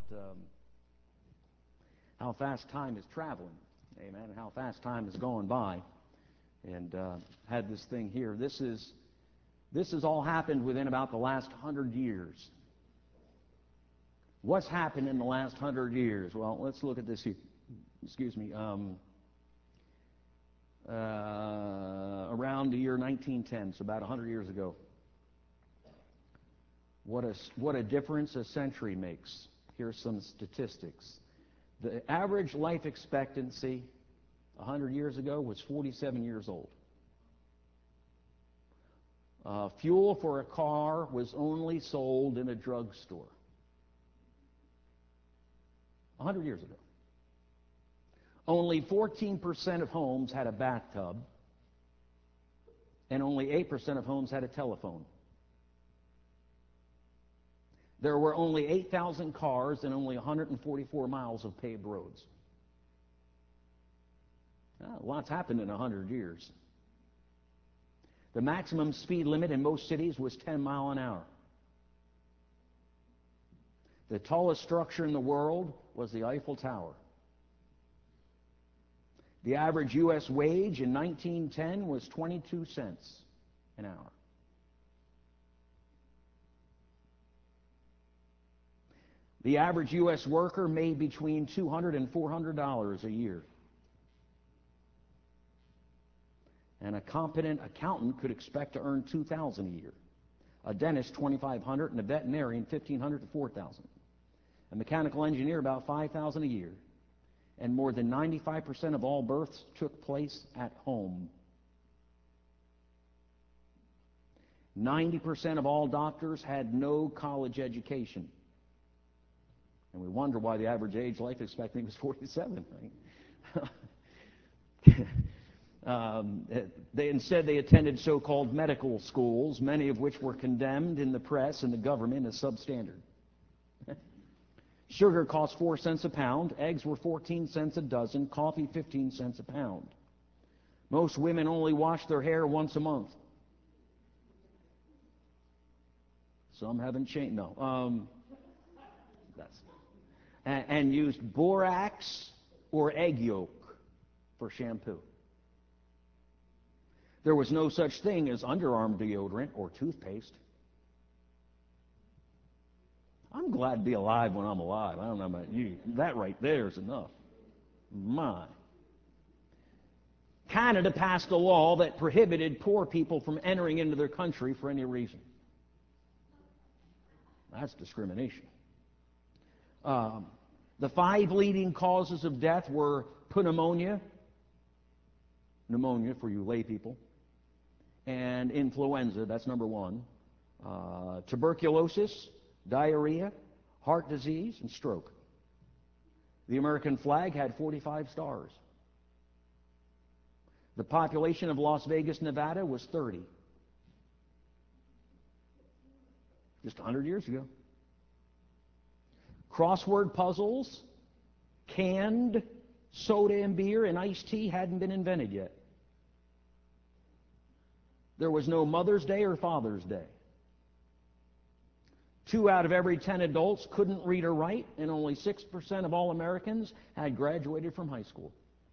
how fast time is traveling, amen, and how fast time is going by. And had this thing here. This has all happened within about the last 100 years. What's happened in the last 100 years? Well, let's look at this here. Excuse me. Around the year 1910, so about 100 years ago. What a difference a century makes. Here's some statistics. The average life expectancy 100 years ago was 47 years old. Fuel for a car was only sold in a drugstore 100 years ago. Only 14% of homes had a bathtub, and only 8% of homes had a telephone. There were only 8,000 cars and only 144 miles of paved roads. Lots happened in 100 years. The maximum speed limit in most cities was 10 miles an hour. The tallest structure in the world was the Eiffel Tower. The average U.S. wage in 1910 was 22 cents an hour. The average U.S. worker made between $200 and $400 a year. And a competent accountant could expect to earn $2,000 a year. A dentist, $2,500, and a veterinarian, $1,500 to $4,000. A mechanical engineer, about $5,000 a year. And more than 95% of all births took place at home. 90% of all doctors had no college education. And we wonder why the average age life expectancy was 47. Right? Instead, they attended so-called medical schools, many of which were condemned in the press and the government as substandard. Sugar cost 4 cents a pound. Eggs were 14 cents a dozen. Coffee, 15 cents a pound. Most women only washed their hair once a month. Some haven't changed. No. And used borax or egg yolk for shampoo. There was no such thing as underarm deodorant or toothpaste. I'm glad to be alive when I'm alive. I don't know about you. That right there is enough. My. Canada passed a law that prohibited poor people from entering into their country for any reason. That's discrimination. The 5 leading causes of death were pneumonia for you lay people, and influenza, that's number 1, tuberculosis, diarrhea, heart disease, and stroke. The American flag had 45 stars. The population of Las Vegas, Nevada was 30. Just 100 years ago. Crossword puzzles, canned soda and beer, and iced tea hadn't been invented yet. There was no Mother's Day or Father's Day. 2 out of every 10 adults couldn't read or write, and only 6% of all Americans had graduated from high school.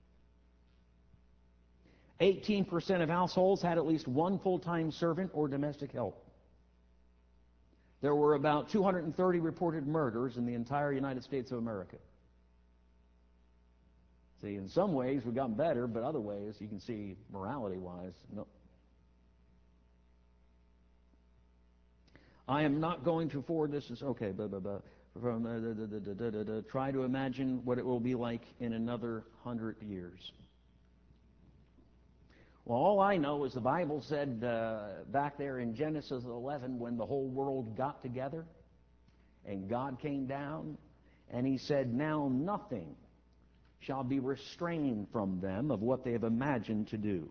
18% of households had at least one full-time servant or domestic help. There were about 230 reported murders in the entire United States of America. See, in some ways we've gotten better, but other ways, you can see morality-wise, no. I am not going to forward this as, okay, try to imagine what it will be like in another 100 years. Well, all I know is the Bible said back there in Genesis 11 when the whole world got together and God came down and he said, now nothing shall be restrained from them of what they have imagined to do.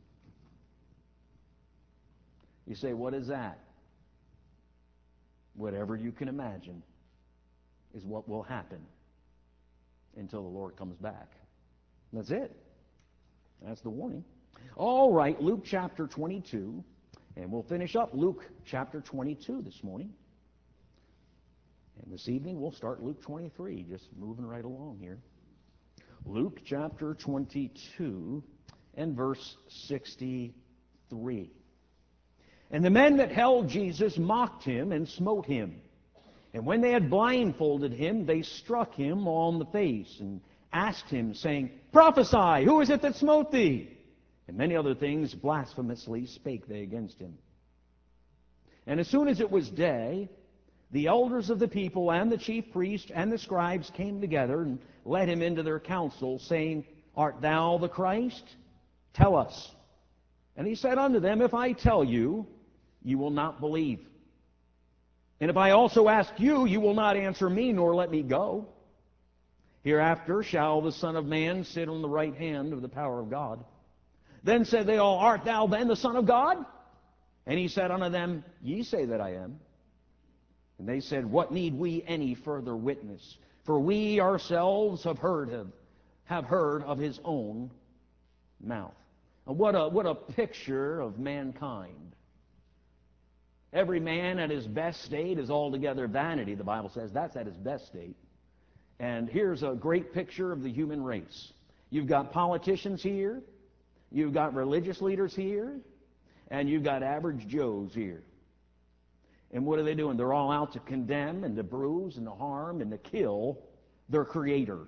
You say, what is that? Whatever you can imagine is what will happen until the Lord comes back. That's it. That's the warning. All right, Luke chapter 22, and we'll finish up Luke chapter 22 this morning. And this evening we'll start Luke 23, just moving right along here. Luke chapter 22 and verse 63. And the men that held Jesus mocked him and smote him. And when they had blindfolded him, they struck him on the face and asked him, saying, Prophesy, who is it that smote thee? And many other things blasphemously spake they against him. And as soon as it was day, the elders of the people and the chief priests and the scribes came together and led him into their council, saying, Art thou the Christ? Tell us. And he said unto them, If I tell you, you will not believe. And if I also ask you, you will not answer me, nor let me go. Hereafter shall the Son of Man sit on the right hand of the power of God. Then said they all, Art thou then the Son of God? And he said unto them, Ye say that I am. And they said, What need we any further witness? For we ourselves have heard of his own mouth. And what a picture of mankind. Every man at his best state is altogether vanity, the Bible says. That's at his best state. And here's a great picture of the human race. You've got politicians here, you've got religious leaders here, and you've got average Joes here. And what are they doing? They're all out to condemn and to bruise and to harm and to kill their Creator.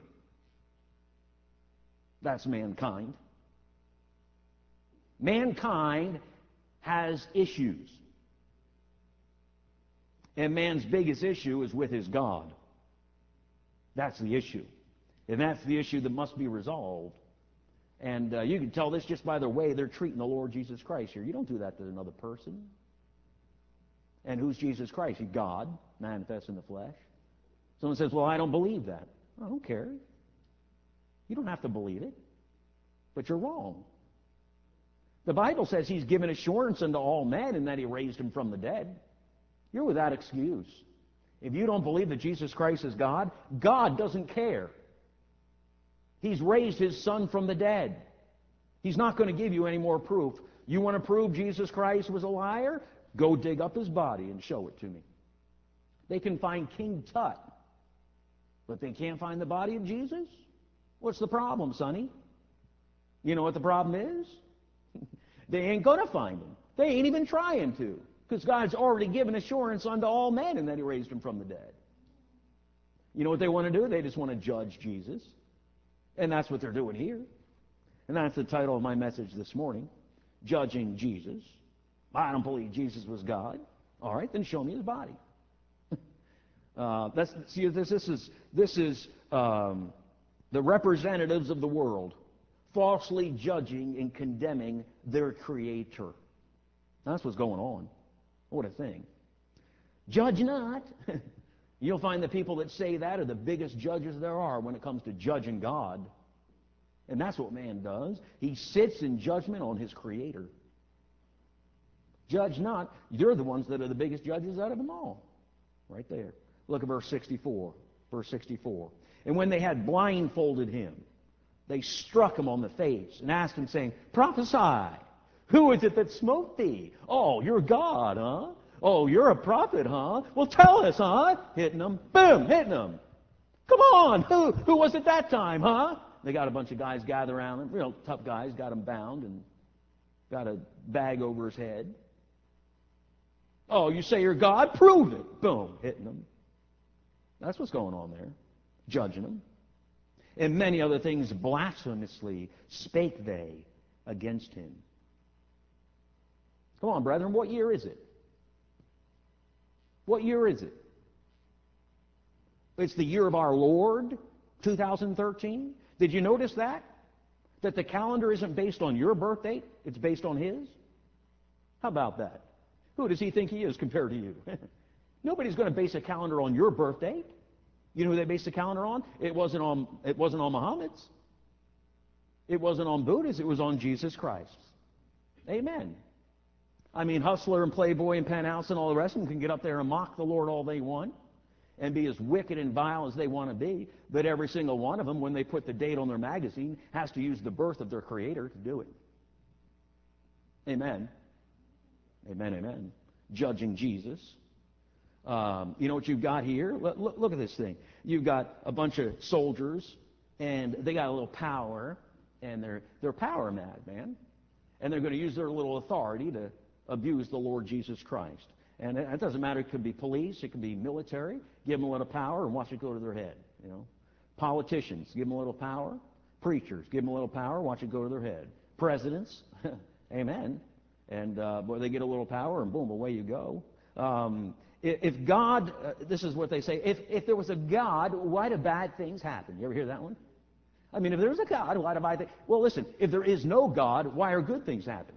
That's mankind. Mankind has issues. And man's biggest issue is with his God. That's the issue. And that's the issue that must be resolved. And you can tell this just by the way they're treating the Lord Jesus Christ here. You don't do that to another person. And who's Jesus Christ? He's God, manifest in the flesh. Someone says, well, I don't believe that. I don't care. You don't have to believe it. But you're wrong. The Bible says he's given assurance unto all men and that he raised him from the dead. You're without excuse. If you don't believe that Jesus Christ is God, God doesn't care. He's raised his Son from the dead. He's not going to give you any more proof. You want to prove Jesus Christ was a liar? Go dig up his body and show it to me. They can find King Tut, but they can't find the body of Jesus? What's the problem, Sonny? You know what the problem is? They ain't going to find him. They ain't even trying to. Because God's already given assurance unto all men and that he raised him from the dead. You know what they want to do? They just want to judge Jesus. And that's what they're doing here. And that's the title of my message this morning, Judging Jesus. I don't believe Jesus was God. All right, then show me his body. This is the representatives of the world falsely judging and condemning their Creator. That's what's going on. What a thing. Judge not. You'll find the people that say that are the biggest judges there are when it comes to judging God. And that's what man does. He sits in judgment on his Creator. Judge not. You're the ones that are the biggest judges out of them all. Right there. Look at verse 64. Verse 64. And when they had blindfolded him, they struck him on the face and asked him, saying, Prophesy. Who is it that smote thee? Oh, you're God, huh? Oh, you're a prophet, huh? Well, tell us, huh? Hitting them. Boom, hitting them. Come on. Who was it that time, huh? They got a bunch of guys gathered around him, real tough guys, got him bound and got a bag over his head. Oh, you say you're God? Prove it. Boom, hitting them. That's what's going on there. Judging them. And many other things blasphemously spake they against him. Come on, brethren, what year is it? What year is it? It's the year of our Lord, 2013. Did you notice that? That the calendar isn't based on your birth date, it's based on his? How about that? Who does he think he is compared to you? Nobody's going to base a calendar on your birth date. You know who they based the calendar on? It wasn't on Muhammad's. It wasn't on Buddha's, it was on Jesus Christ. Amen. I mean, Hustler and Playboy and Penthouse and all the rest of them can get up there and mock the Lord all they want and be as wicked and vile as they want to be, but every single one of them, when they put the date on their magazine, has to use the birth of their Creator to do it. Amen. Amen, amen. Judging Jesus. You know what you've got here? Look at this thing. You've got a bunch of soldiers, and they got a little power, and they're power mad, man. And they're going to use their little authority to abuse the Lord Jesus Christ. And it doesn't matter. It could be police. It could be military. Give them a little power and watch it go to their head. You know, politicians, give them a little power. Preachers, give them a little power. Watch it go to their head. Presidents, amen. And boy, they get a little power, and boom, away you go. If God, this is what they say. If there was a God, why do bad things happen? You ever hear that one? I mean, if there's a God, why do bad things? Well, listen. If there is no God, why are good things happening?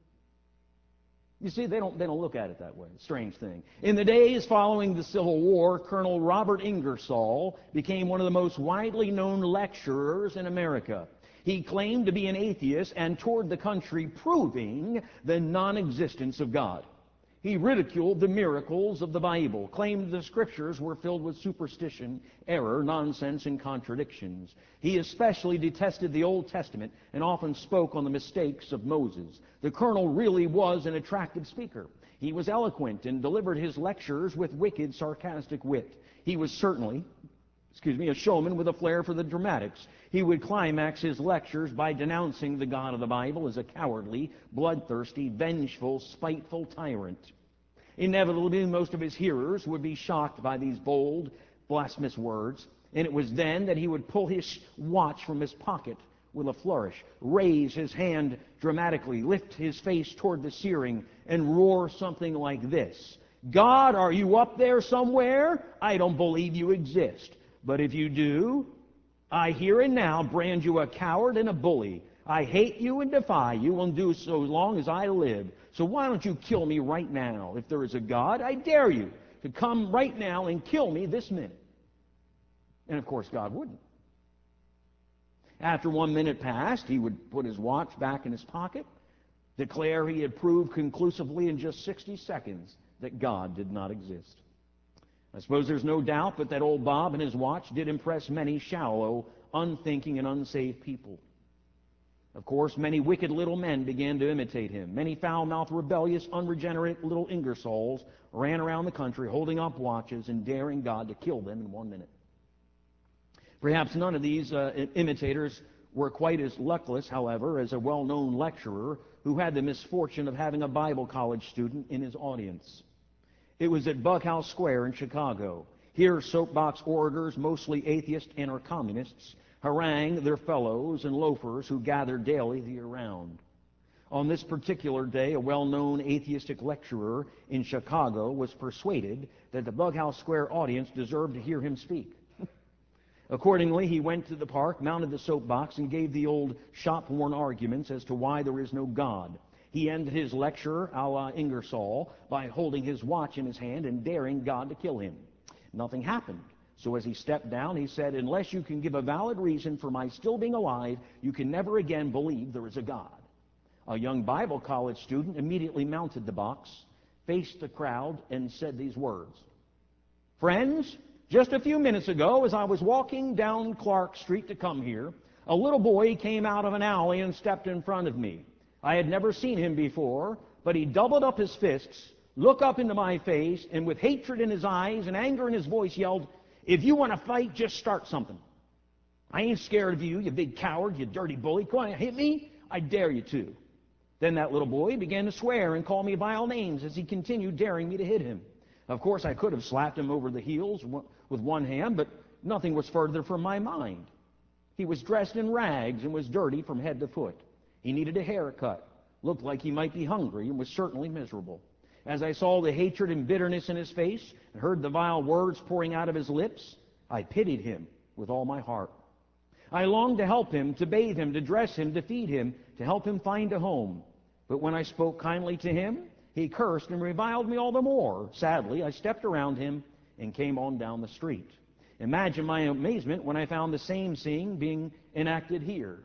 You see, they don't look at it that way. Strange thing. In the days following the Civil War, Colonel Robert Ingersoll became one of the most widely known lecturers in America. He claimed to be an atheist and toured the country proving the non-existence of God. He ridiculed the miracles of the Bible, claimed the Scriptures were filled with superstition, error, nonsense, and contradictions. He especially detested the Old Testament and often spoke on the mistakes of Moses. The colonel really was an attractive speaker. He was eloquent and delivered his lectures with wicked, sarcastic wit. He was certainly, a showman with a flair for the dramatics. He would climax his lectures by denouncing the God of the Bible as a cowardly, bloodthirsty, vengeful, spiteful tyrant. Inevitably, most of his hearers would be shocked by these bold, blasphemous words, and it was then that he would pull his watch from his pocket with a flourish, raise his hand dramatically, lift his face toward the ceiling, and roar something like this: "God, are you up there somewhere? I don't believe you exist. But if you do, I here and now brand you a coward and a bully. I hate you and defy you and do so long as I live. So why don't you kill me right now? If there is a God, I dare you to come right now and kill me this minute." And of course, God wouldn't. After 1 minute passed, he would put his watch back in his pocket, declare he had proved conclusively in just 60 seconds that God did not exist. I suppose there's no doubt but that old Bob and his watch did impress many shallow, unthinking, and unsaved people. Of course, many wicked little men began to imitate him. Many foul-mouthed, rebellious, unregenerate little Ingersolls ran around the country holding up watches and daring God to kill them in 1 minute. Perhaps none of these imitators were quite as luckless, however, as a well-known lecturer who had the misfortune of having a Bible college student in his audience. It was at Bughouse Square in Chicago. Here, soapbox orators, mostly atheists and or communists, harangue their fellows and loafers who gather daily the year round. On this particular day, a well-known atheistic lecturer in Chicago was persuaded that the Bughouse Square audience deserved to hear him speak. Accordingly, he went to the park, mounted the soapbox, and gave the old shop-worn arguments as to why there is no God. He ended his lecture, a la Ingersoll, by holding his watch in his hand and daring God to kill him. Nothing happened. So as he stepped down, he said, "Unless you can give a valid reason for my still being alive, you can never again believe there is a God." A young Bible college student immediately mounted the box, faced the crowd, and said these words: "Friends, just a few minutes ago, as I was walking down Clark Street to come here, a little boy came out of an alley and stepped in front of me. I had never seen him before, but he doubled up his fists, looked up into my face, and with hatred in his eyes and anger in his voice yelled, 'If you want to fight, just start something. I ain't scared of you, you big coward, you dirty bully. Go on, hit me. I dare you to.' Then that little boy began to swear and call me vile names as he continued daring me to hit him. Of course, I could have slapped him over the heels with one hand, but nothing was further from my mind. He was dressed in rags and was dirty from head to foot. He needed a haircut, looked like he might be hungry, and was certainly miserable. As I saw the hatred and bitterness in his face and heard the vile words pouring out of his lips, I pitied him with all my heart. I longed to help him, to bathe him, to dress him, to feed him, to help him find a home. But when I spoke kindly to him, he cursed and reviled me all the more. Sadly, I stepped around him and came on down the street. Imagine my amazement when I found the same scene being enacted here.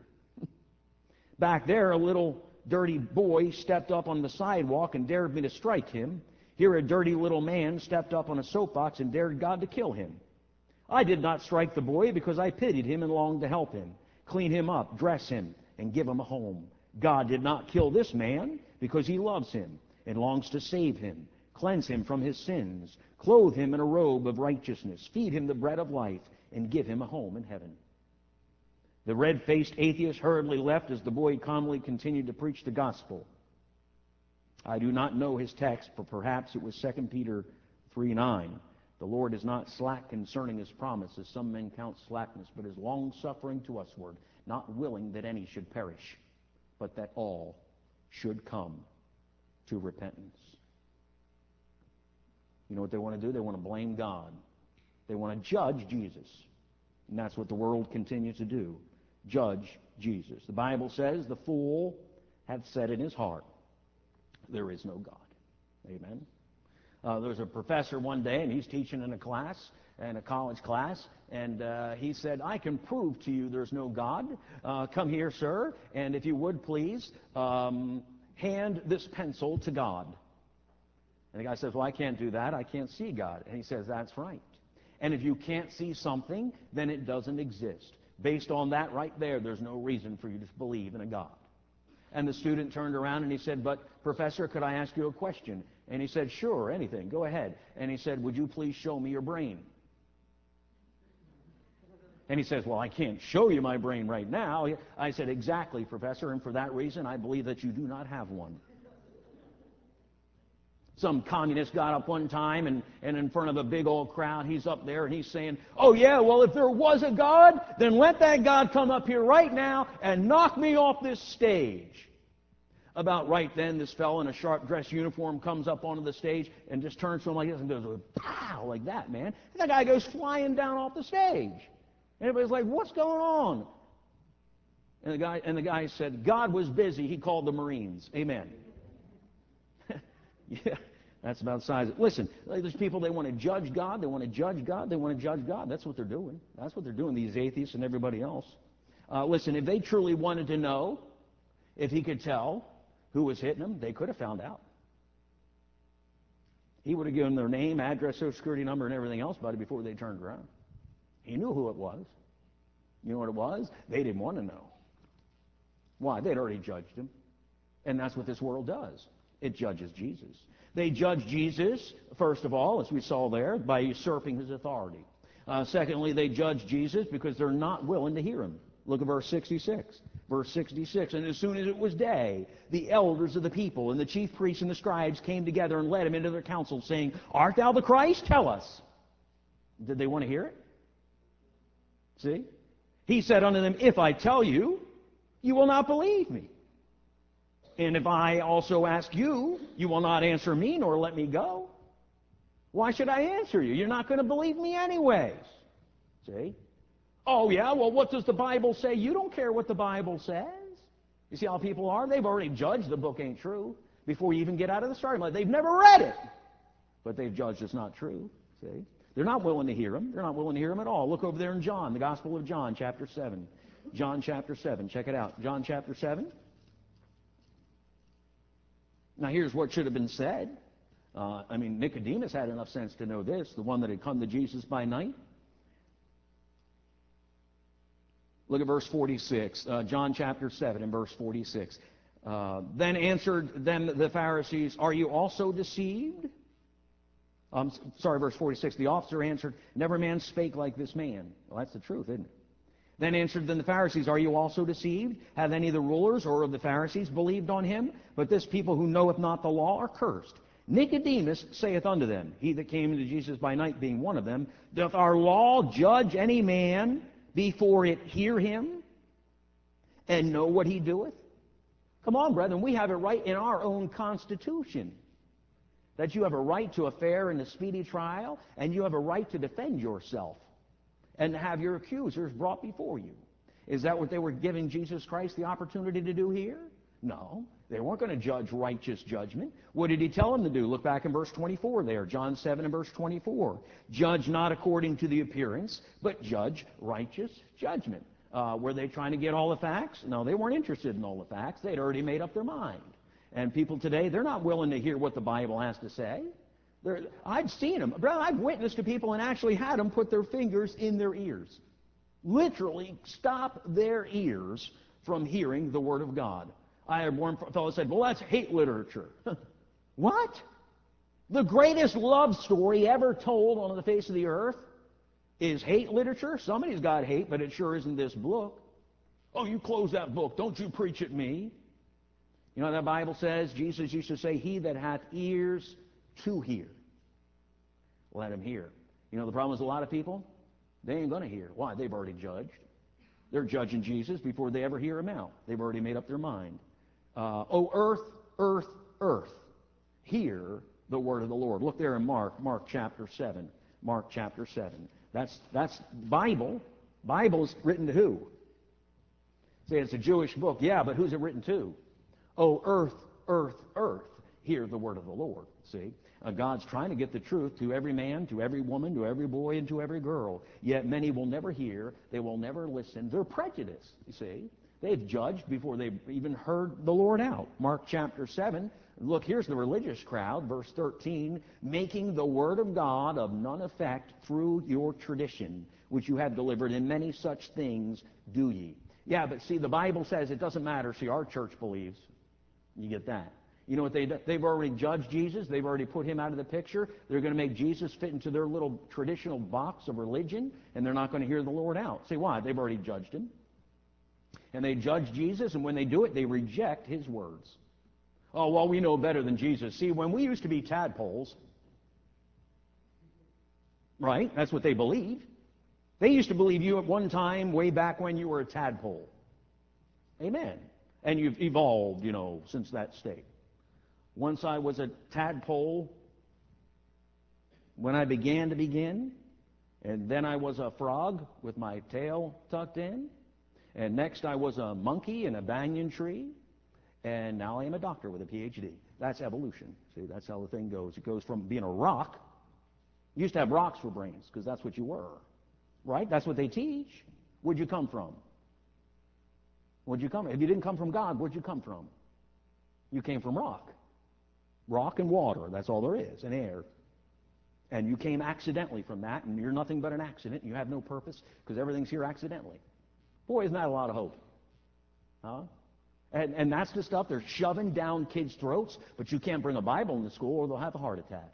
Back there, a little dirty boy stepped up on the sidewalk and dared me to strike him. Here, a dirty little man stepped up on a soapbox and dared God to kill him. I did not strike the boy because I pitied him and longed to help him, clean him up, dress him, and give him a home. God did not kill this man because he loves him and longs to save him, Cleanse him from his sins. Clothe him in a robe of righteousness. Feed him the bread of life, and give him a home in heaven. The red-faced atheist hurriedly left as the boy calmly continued to preach the gospel. I do not know his text, but perhaps it was 2 Peter 3:9. The Lord is not slack concerning his promise, as some men count slackness, but is long-suffering to usward, not willing that any should perish, but that all should come to repentance. You know what they want to do? They want to blame God. They want to judge Jesus. And that's what the world continues to do. Judge Jesus. The Bible says, the fool hath said in his heart, there is no God. Amen. There was a professor one day, and he's teaching in a class, in a college class, and he said, I can prove to you there's no God. Come here, sir, and if you would please, hand this pencil to God. And the guy says, well, I can't do that. I can't see God. And he says, that's right. And if you can't see something, then it doesn't exist. Based on that right there, there's no reason for you to believe in a God. And the student turned around and he said, but Professor, could I ask you a question? And he said, sure, anything, go ahead. And he said, would you please show me your brain? And he says, well, I can't show you my brain right now. I said, exactly, Professor, and for that reason, I believe that you do not have one. Some communist got up one time and in front of a big old crowd, he's up there and he's saying, oh yeah, well if there was a God, then let that God come up here right now and knock me off this stage. About right then, this fellow in a sharp dress uniform comes up onto the stage and just turns to him like this and goes, pow, like that, man. And that guy goes flying down off the stage. And everybody's like, what's going on? And the guy said, God was busy. He called the Marines. Amen. Yeah. That's about the size. Listen, there's people, they want to judge God. They want to judge God. They want to judge God. That's what they're doing. That's what they're doing, these atheists and everybody else. Listen, if they truly wanted to know, if he could tell who was hitting them, they could have found out. He would have given their name, address, social security number, and everything else about it before they turned around. He knew who it was. You know what it was? They didn't want to know. Why? They'd already judged him. And that's what this world does. It judges Jesus. They judge Jesus, first of all, as we saw there, by usurping his authority. Secondly, they judge Jesus because they're not willing to hear him. Look at verse 66. Verse 66, and as soon as it was day, the elders of the people and the chief priests and the scribes came together and led him into their council, saying, art thou the Christ? Tell us. Did they want to hear it? See? He said unto them, if I tell you, you will not believe me. And if I also ask you, you will not answer me nor let me go. Why should I answer you? You're not going to believe me anyways. See? Oh, yeah, well, what does the Bible say? You don't care what the Bible says. You see how people are? They've already judged the book ain't true before you even get out of the starting line. They've never read it, but they've judged it's not true. See? They're not willing to hear him. They're not willing to hear him at all. Look over there in John, the Gospel of John, chapter 7. John chapter 7. Check it out. John chapter 7. Now, here's what should have been said. Nicodemus had enough sense to know this, the one that had come to Jesus by night. Look at verse 46, John chapter 7 and verse 46. Then answered them the Pharisees, are you also deceived? Verse 46. The officer answered, never man spake like this man. Well, that's the truth, isn't it? Then answered them the Pharisees, are you also deceived? Have any of the rulers or of the Pharisees believed on him? But this people who knoweth not the law are cursed. Nicodemus saith unto them, he that came to Jesus by night being one of them, doth our law judge any man before it hear him and know what he doeth? Come on, brethren, we have it right in our own Constitution that you have a right to a fair and a speedy trial, and you have a right to defend yourself and to have your accusers brought before you. Is that what they were giving Jesus Christ the opportunity to do here? No. They weren't going to judge righteous judgment. What did he tell them to do? Look back in verse 24 there, John 7 and verse 24. Judge not according to the appearance, but judge righteous judgment. Were they trying to get all the facts? No, they weren't interested in all the facts. They'd already made up their mind. And people today, they're not willing to hear what the Bible has to say. I've seen them. Brother, I've witnessed to people and actually had them put their fingers in their ears. Literally stop their ears from hearing the Word of God. I had one fellow said, well, that's hate literature. What? The greatest love story ever told on the face of the earth is hate literature. Somebody's got hate, but it sure isn't this book. Oh, you close that book. Don't you preach at me. You know what that Bible says? Jesus used to say, he that hath ears to hear, let him hear. You know the problem is a lot of people, they ain't going to hear. Why? They've already judged. They're judging Jesus before they ever hear him out. They've already made up their mind. Oh, earth, earth, earth, hear the word of the Lord. Look there in Mark chapter 7. Mark chapter 7. That's Bible. Bible's written to who? Say it's a Jewish book. Yeah, but who's it written to? Oh, earth, earth, earth, hear the word of the Lord. See? God's trying to get the truth to every man, to every woman, to every boy, and to every girl. Yet many will never hear. They will never listen. They're prejudiced, you see. They've judged before they've even heard the Lord out. Mark chapter 7. Look, here's the religious crowd, verse 13. Making the word of God of none effect through your tradition, which you have delivered, in many such things do ye. Yeah, but see, the Bible says it doesn't matter. See, our church believes. You get that. You know what they've already judged Jesus. They've already put him out of the picture. They're going to make Jesus fit into their little traditional box of religion, and they're not going to hear the Lord out. See, why? They've already judged him. And they judge Jesus, and when they do it, they reject his words. Oh, well, we know better than Jesus. See, when we used to be tadpoles, right? That's what they believed. They used to believe you at one time, way back when you were a tadpole. Amen. And you've evolved, since that state. Once I was a tadpole when I began to begin, and then I was a frog with my tail tucked in, and next I was a monkey in a banyan tree, and now I am a doctor with a PhD. That's evolution. See, that's how the thing goes. It goes from being a rock. You used to have rocks for brains, because that's what you were. Right? That's what they teach. Where'd you come from? Where'd you come from? If you didn't come from God, where'd you come from? You came from rock. Rock and water, that's all there is, and air. And you came accidentally from that, and you're nothing but an accident. You have no purpose, because everything's here accidentally. Boy, isn't that a lot of hope? Huh? And that's the stuff they're shoving down kids' throats, but you can't bring a Bible into school or they'll have a heart attack.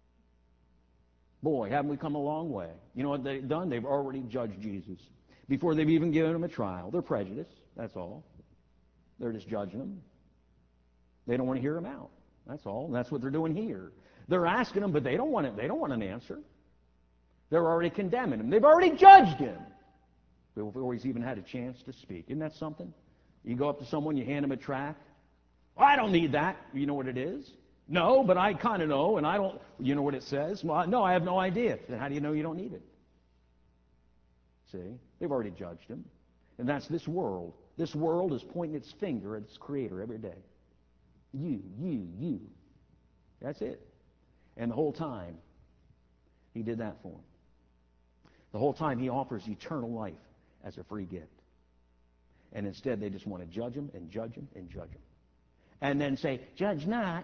Boy, haven't we come a long way. You know what they've done? They've already judged Jesus before they've even given him a trial. They're prejudiced, that's all. They're just judging him. They don't want to hear him out. That's all. And that's what they're doing here. They're asking him, but they don't want it. They don't want an answer. They're already condemning him. They've already judged him before he's even had a chance to speak. Isn't that something? You go up to someone, you hand him a tract. Oh, I don't need that. You know what it is? No, but I kind of know, and I don't. You know what it says? Well, no, I have no idea. Then how do you know you don't need it? See? They've already judged him. And that's this world. This world is pointing its finger at its creator every day. You. That's it. And the whole time, he did that for them. The whole time, he offers eternal life as a free gift. And instead, they just want to judge him and judge him and judge him. And then say, judge not.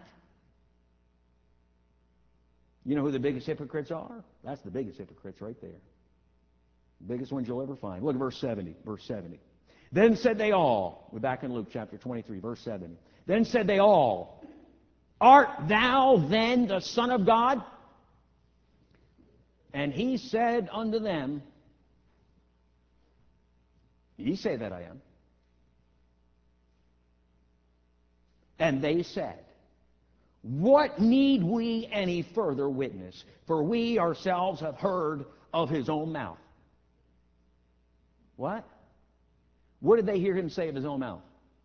You know who the biggest hypocrites are? That's the biggest hypocrites right there. The biggest ones you'll ever find. Look at verse 70. Verse 70. Then said they all, we're back in Luke chapter 23, verse 70. Then said they all, art thou then the Son of God? And he said unto them, ye say that I am. And they said, what need we any further witness? For we ourselves have heard of his own mouth. What? What did they hear him say of his own mouth?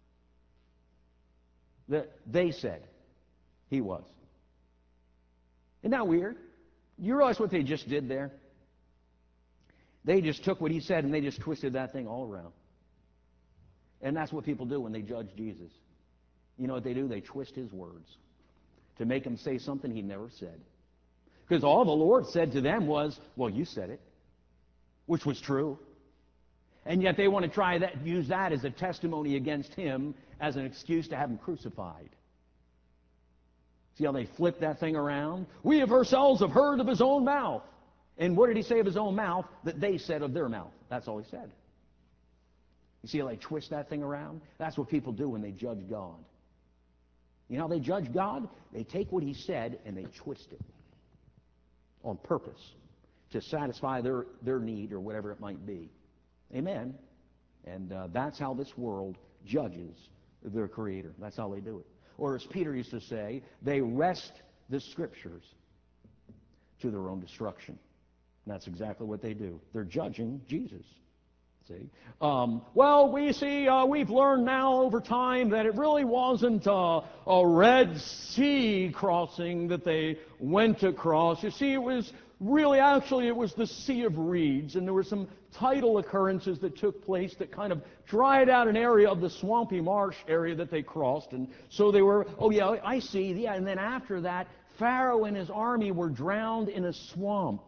That they said he was. Isn't that weird? You realize what they just did there? They just took what he said and they just twisted that thing all around. And that's what people do when they judge Jesus. You know what they do? They twist his words to make him say something he never said. Because all the Lord said to them was, well, you said it, which was true. And yet they want to use that as a testimony against him as an excuse to have him crucified. See how they flip that thing around? We of ourselves have heard of his own mouth. And what did he say of his own mouth? That they said of their mouth. That's all he said. You see how they twist that thing around? That's what people do when they judge God. You know how they judge God? They take what he said and they twist it on purpose to satisfy their need or whatever it might be. Amen. And that's how this world judges their Creator. That's how they do it. Or as Peter used to say, they wrest the Scriptures to their own destruction. And that's exactly what they do. They're judging Jesus. See? Well, we see, we've learned now over time that it really wasn't a Red Sea crossing that they went across. You see, it was really, actually, it was the Sea of Reeds, and there were some tidal occurrences that took place that kind of dried out an area of the swampy marsh area that they crossed. And so they were, oh yeah, I see, yeah, and then after that, Pharaoh and his army were drowned in a swamp.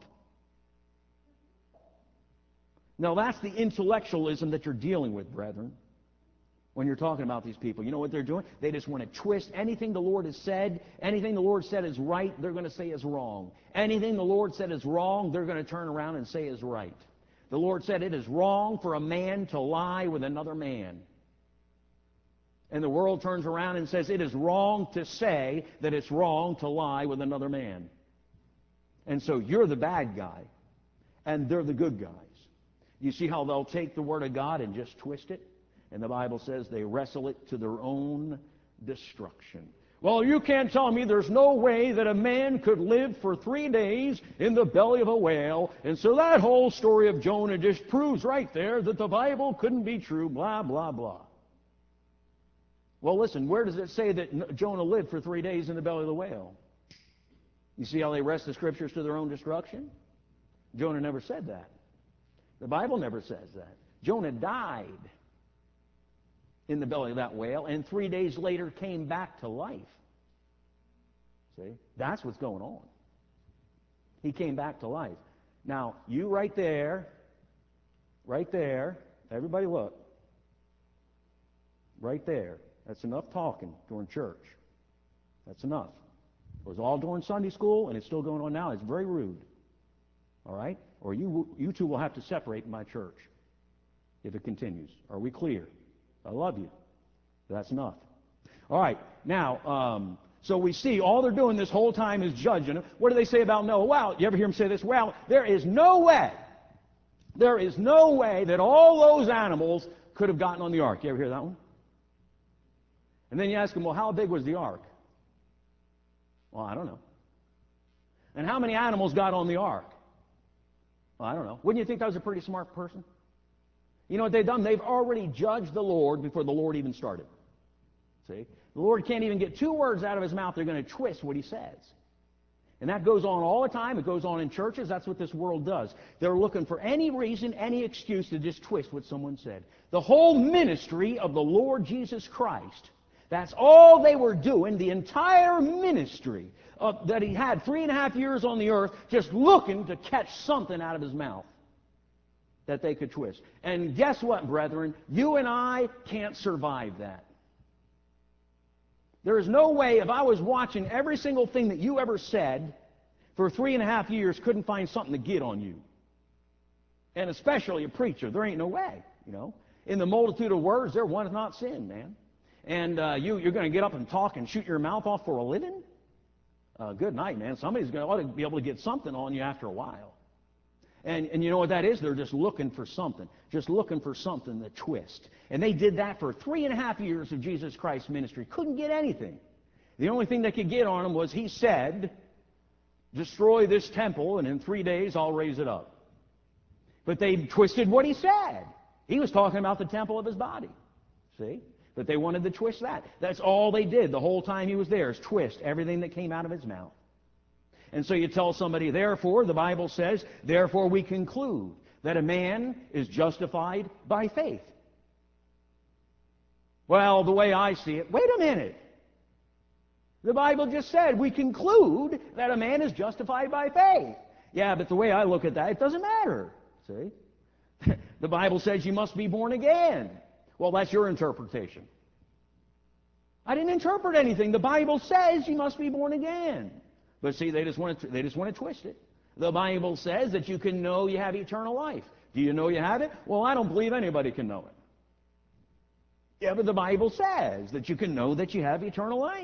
Now, that's the intellectualism that you're dealing with, brethren, when you're talking about these people. You know what they're doing? They just want to twist anything the Lord has said. Anything the Lord said is right, they're going to say is wrong. Anything the Lord said is wrong, they're going to turn around and say is right. The Lord said it is wrong for a man to lie with another man. And the world turns around and says it is wrong to say that it's wrong to lie with another man. And so you're the bad guy, and they're the good guys. You see how they'll take the Word of God and just twist it? And the Bible says they wrestle it to their own destruction. Well, you can't tell me there's no way that a man could live for 3 days in the belly of a whale. And so that whole story of Jonah just proves right there that the Bible couldn't be true, blah, blah, blah. Well, listen, where does it say that Jonah lived for 3 days in the belly of the whale? You see how they wrest the Scriptures to their own destruction? Jonah never said that. The Bible never says that. Jonah died in the belly of that whale, and 3 days later came back to life. See? That's what's going on. He came back to life. Now, you right there, everybody look. Right there. That's enough talking during church. That's enough. It was all during Sunday school, and it's still going on now. It's very rude. All right? Or you two will have to separate in my church if it continues. Are we clear? I love you. That's enough. All right. Now, so we see all they're doing this whole time is judging. What do they say about Noah? Well, you ever hear them say this? Well, there is no way that all those animals could have gotten on the ark. You ever hear that one? And then you ask them, well, how big was the ark? Well, I don't know. And how many animals got on the ark? Well, I don't know. Wouldn't you think that was a pretty smart person? You know what they've done? They've already judged the Lord before the Lord even started. See? The Lord can't even get 2 words out of his mouth. They're going to twist what he says. And that goes on all the time. It goes on in churches. That's what this world does. They're looking for any reason, any excuse to just twist what someone said. The whole ministry of the Lord Jesus Christ, that's all they were doing, the entire ministry that he had 3.5 years on the earth, just looking to catch something out of his mouth that they could twist. And guess what, brethren? You and I can't survive that. There is no way, if I was watching every single thing that you ever said for 3.5 years, couldn't find something to get on you. And especially a preacher. There ain't no way, you know. In the multitude of words, there one is not sin, man. And you're going to get up and talk and shoot your mouth off for a living? Good night, man. Somebody's ought to be able to get something on you after a while. And you know what that is? They're just looking for something. Just looking for something to twist. And they did that for 3.5 years of Jesus Christ's ministry. Couldn't get anything. The only thing they could get on him was he said, destroy this temple, and in 3 days I'll raise it up. But they twisted what he said. He was talking about the temple of his body. See? But they wanted to twist that. That's all they did the whole time he was there, is twist everything that came out of his mouth. And so you tell somebody, therefore, the Bible says, therefore we conclude that a man is justified by faith. Well, the way I see it, wait a minute. The Bible just said we conclude that a man is justified by faith. Yeah, but the way I look at that, it doesn't matter. See? The Bible says you must be born again. Well, that's your interpretation. I didn't interpret anything. The Bible says you must be born again. But see, they just want to twist it. The Bible says that you can know you have eternal life. Do you know you have it? Well, I don't believe anybody can know it. Yeah, but the Bible says that you can know that you have eternal life.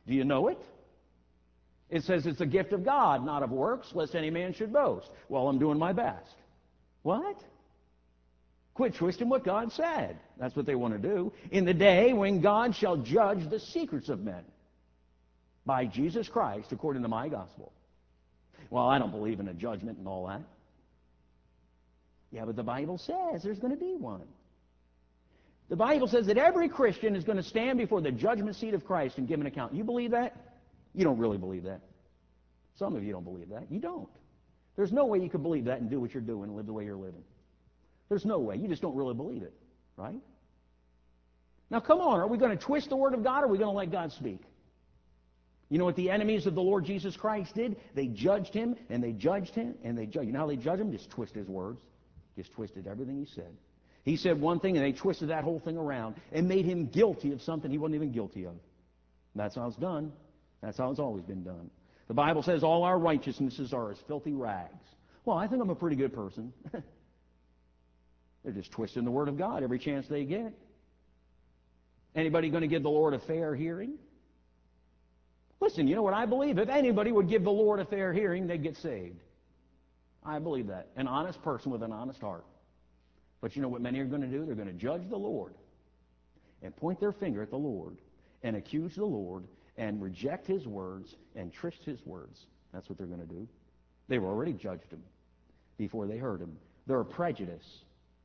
Do you know it? It says it's a gift of God, not of works, lest any man should boast. Well, I'm doing my best. What? Quit twisting what God said. That's what they want to do. In the day when God shall judge the secrets of men by Jesus Christ, according to my gospel. Well, I don't believe in a judgment and all that. Yeah, but the Bible says there's going to be one. The Bible says that every Christian is going to stand before the judgment seat of Christ and give an account. You believe that? You don't really believe that. Some of you don't believe that. You don't. There's no way you could believe that and do what you're doing and live the way you're living. There's no way. You just don't really believe it, right? Now, come on. Are we going to twist the Word of God, or are we going to let God speak? You know what the enemies of the Lord Jesus Christ did? They judged him, and they judged him, and they judged. You know how they judged him? Just twisted his words. Just twisted everything he said. He said one thing, and they twisted that whole thing around and made him guilty of something he wasn't even guilty of. And that's how it's done. That's how it's always been done. The Bible says all our righteousnesses are as filthy rags. Well, I think I'm a pretty good person. They're just twisting the Word of God every chance they get. Anybody going to give the Lord a fair hearing? Listen, you know what I believe? If anybody would give the Lord a fair hearing, they'd get saved. I believe that. An honest person with an honest heart. But you know what many are going to do? They're going to judge the Lord and point their finger at the Lord and accuse the Lord and reject His words and twist His words. That's what they're going to do. They've already judged Him before they heard Him. They're prejudiced.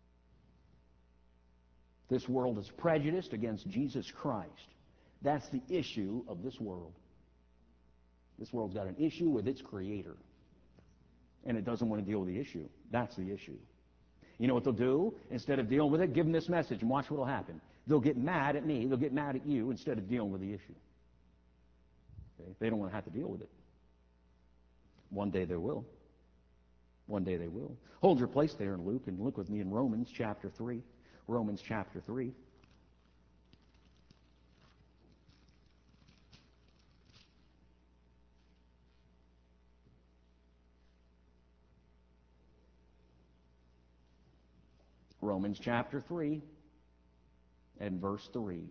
This world is prejudiced against Jesus Christ. That's the issue of this world. This world's got an issue with its Creator. And it doesn't want to deal with the issue. That's the issue. You know what they'll do? Instead of dealing with it, give them this message and watch what will happen. They'll get mad at me. They'll get mad at you instead of dealing with the issue. Okay? They don't want to have to deal with it. One day they will. One day they will. Hold your place there in Luke and look with me in Romans chapter 3. Romans chapter 3. Romans chapter 3 and verse 3.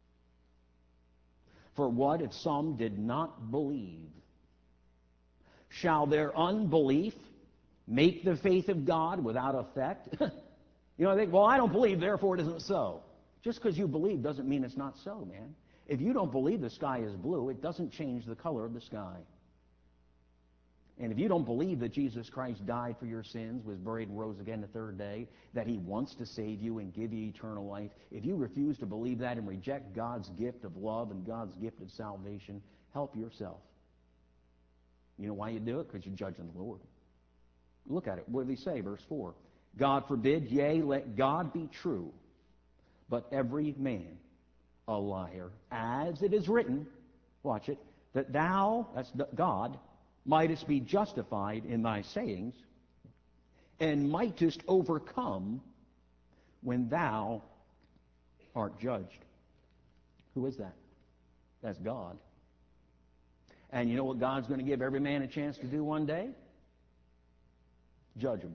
For what if some did not believe? Shall their unbelief make the faith of God without effect? You know, they think, well, I don't believe, therefore it isn't so. Just because you believe doesn't mean it's not so, man. If you don't believe the sky is blue, it doesn't change the color of the sky. And if you don't believe that Jesus Christ died for your sins, was buried and rose again the third day, that He wants to save you and give you eternal life, if you refuse to believe that and reject God's gift of love and God's gift of salvation, help yourself. You know why you do it? Because you're judging the Lord. Look at it. What did He say? Verse 4. God forbid, yea, let God be true, but every man a liar, as it is written, watch it, that thou, that's God, mightest be justified in thy sayings, and mightest overcome when thou art judged. Who is that? That's God. And you know what God's going to give every man a chance to do one day? Judge him.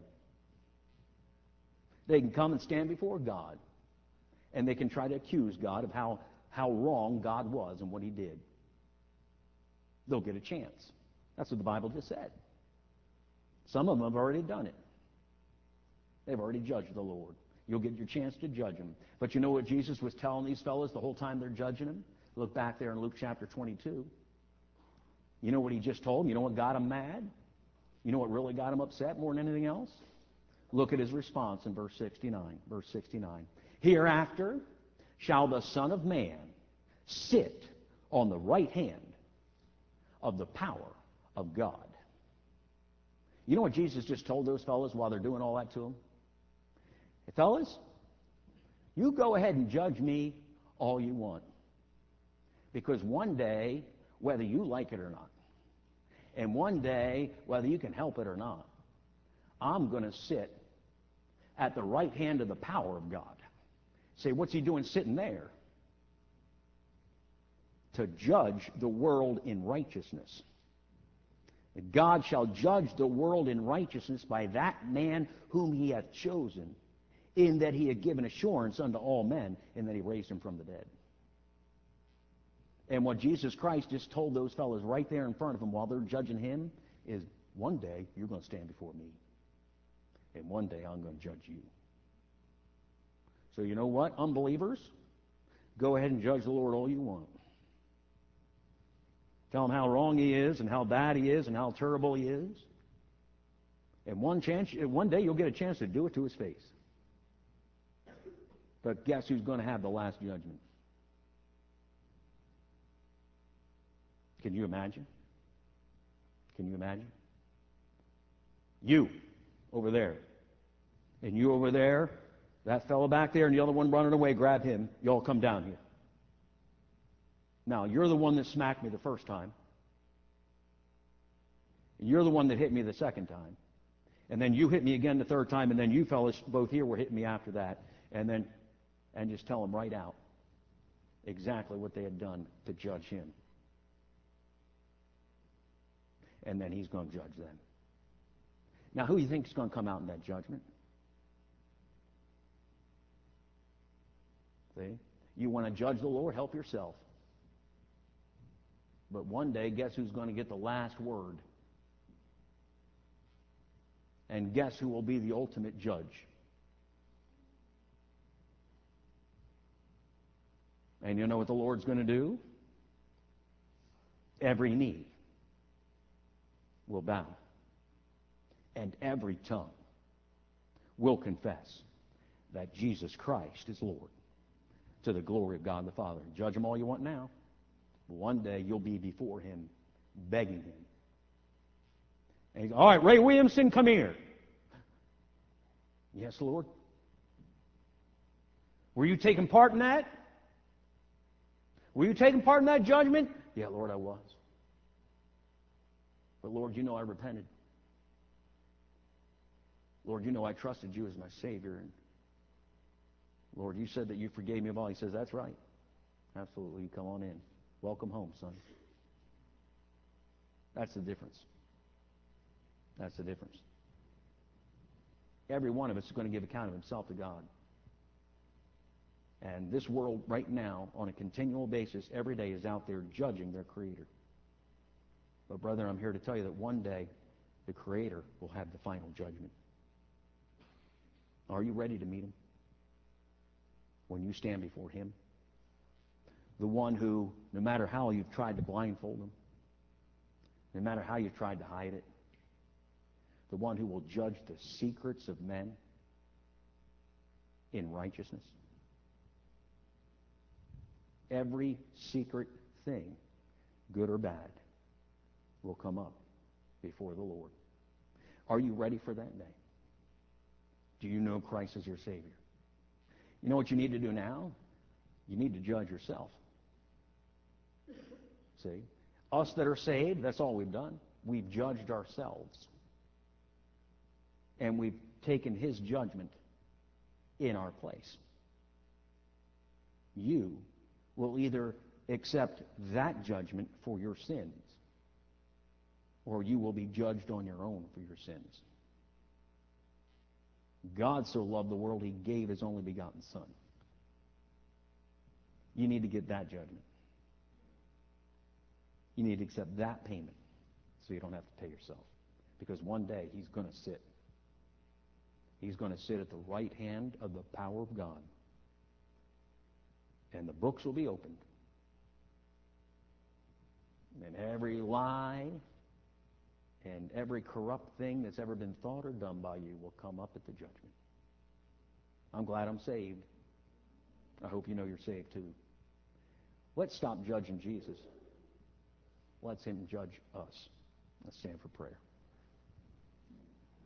They can come and stand before God, and they can try to accuse God of how wrong God was and what He did. They'll get a chance. That's what the Bible just said. Some of them have already done it. They've already judged the Lord. You'll get your chance to judge Him. But you know what Jesus was telling these fellows the whole time they're judging Him? Look back there in Luke chapter 22. You know what He just told them? You know what got Him mad? You know what really got Him upset more than anything else? Look at His response in verse 69. Verse 69. Hereafter shall the Son of Man sit on the right hand of the power of God. You know what Jesus just told those fellas while they're doing all that to them? Hey, fellas, you go ahead and judge me all you want. Because one day, whether you like it or not, and one day, whether you can help it or not, I'm going to sit at the right hand of the power of God. Say, what's He doing sitting there? To judge the world in righteousness. God shall judge the world in righteousness by that man whom He hath chosen, in that He had given assurance unto all men, and that He raised Him from the dead. And what Jesus Christ just told those fellows right there in front of them while they're judging him is, one day you're going to stand before me. And one day I'm going to judge you. So you know what, unbelievers? Go ahead and judge the Lord all you want. Tell him how wrong he is and how bad he is and how terrible he is. And one day you'll get a chance to do it to his face. But guess who's going to have the last judgment? Can you imagine? Can you imagine? You over there. And you over there, that fellow back there, and the other one running away, grab him. You all come down here. Now, you're the one that smacked me the first time. And you're the one that hit me the second time. And then you hit me again the third time, and then you fellas both here were hitting me after that. And just tell them right out exactly what they had done to judge him. And then he's going to judge them. Now, who do you think is going to come out in that judgment? See? You want to judge the Lord? Help yourself. But one day, guess who's going to get the last word? And guess who will be the ultimate judge? And you know what the Lord's going to do? Every knee will bow. And every tongue will confess that Jesus Christ is Lord, to the glory of God the Father. Judge him all you want now. One day you'll be before him, begging him. And he goes, all right, Ray Williamson, come here. Yes, Lord. Were you taking part in that? Were you taking part in that judgment? Yeah, Lord, I was. But Lord, you know I repented. Lord, you know I trusted you as my Savior. And Lord, you said that you forgave me of all. He says, that's right. Absolutely. You come on in. Welcome home, son. That's the difference. That's the difference. Every one of us is going to give account of himself to God. And this world right now, on a continual basis, every day is out there judging their Creator. But brother, I'm here to tell you that one day the Creator will have the final judgment. Are you ready to meet him? When you stand before him? The one who, no matter how you've tried to blindfold him, no matter how you've tried to hide it, the one who will judge the secrets of men in righteousness. Every secret thing, good or bad, will come up before the Lord. Are you ready for that day? Do you know Christ as your Savior? You know what you need to do now? You need to judge yourself. See? Us that are saved, that's all we've done. We've judged ourselves. And we've taken his judgment in our place. You will either accept that judgment for your sins, or you will be judged on your own for your sins. God so loved the world, he gave his only begotten Son. You need to get that judgment. You need to accept that payment so you don't have to pay yourself. Because one day he's going to sit. He's going to sit at the right hand of the power of God. And the books will be opened. And every lie and every corrupt thing that's ever been thought or done by you will come up at the judgment. I'm glad I'm saved. I hope you know you're saved too. Let's stop judging Jesus. Let's him judge us. Let's stand for prayer.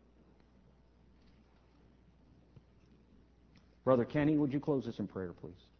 Brother Kenny, would you close us in prayer, please?